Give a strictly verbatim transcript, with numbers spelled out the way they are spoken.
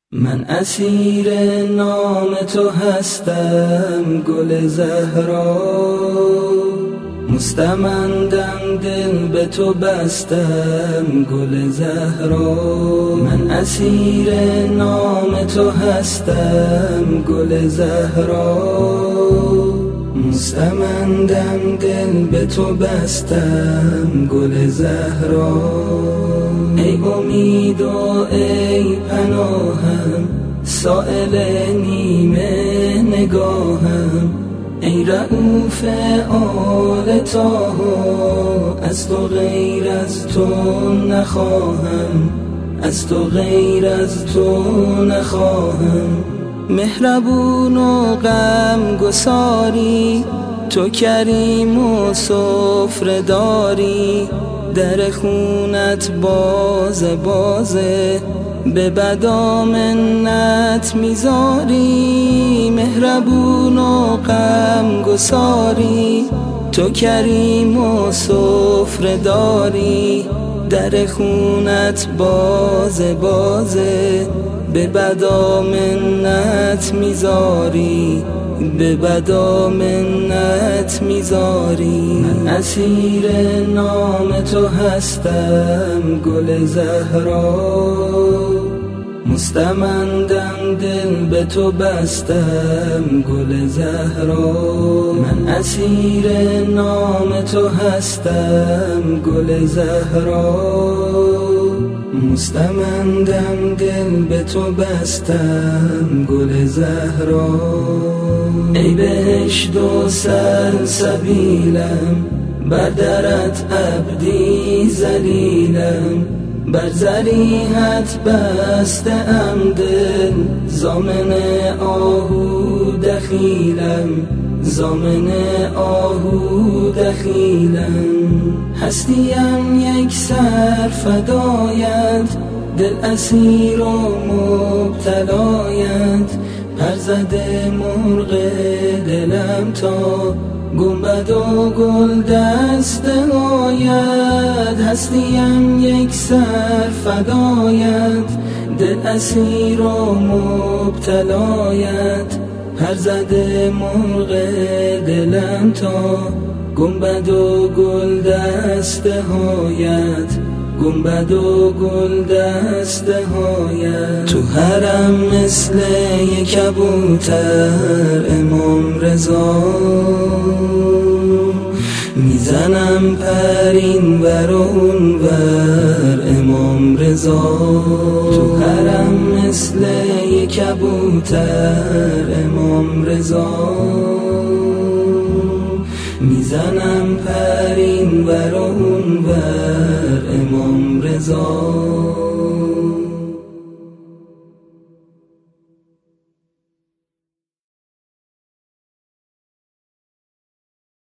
من اسیر نام تو هستم گل زهرا، مستمندم دل به تو بستم گل زهرا. من اسیر نام تو هستم گل زهرا، مستمندم دل به تو بستم گل زهرا. ای امید و ای پناهم، سائل نیمه نگاهم، ای رؤوف آل طاها، از تو غیر از تو نخواهم، از تو غیر از تو نخواهم. مهربون و غم گساری، تو کریم و سفره داری، در خونت بازه بازه به بدا منت میذاری. مهربون و غم گساری، تو کریم و سفره داری، در خونت بازه بازه به بدا منت میذاری، به بدا منت میذاری. من اسیر نام تو هستم گل زهرا، مستمندم دل به تو بستم گل زهرا. من اسیر نام تو هستم گل زهرا، مستمندم دل به تو بستم گل زهرا. ای بهشت و سلسبیلم، بر درت عبدی ذلیلم، بر ذریحت بسته ام دل، ضامن آهو دخیلم، ضامن آهو دخیلم. هستیم یک سر فدایت، دل اسیر و مبتلایت، پر زده مرغ دلم تا گنبد و گل دست آید. هستیم یک سر فدایت، دل اسیر و مبتلایت، پر زده مرغ دلم تا گنبد و گل دست هایت، گنبد و گل دست هایت. تو حرم مثل یک کبوتر امام رضا، میزنم پرین ور و اون ور امام رضا. تو حرم مثل یک کبوتر امام رضا، میزنم پرین ور و اون ور امام رضا.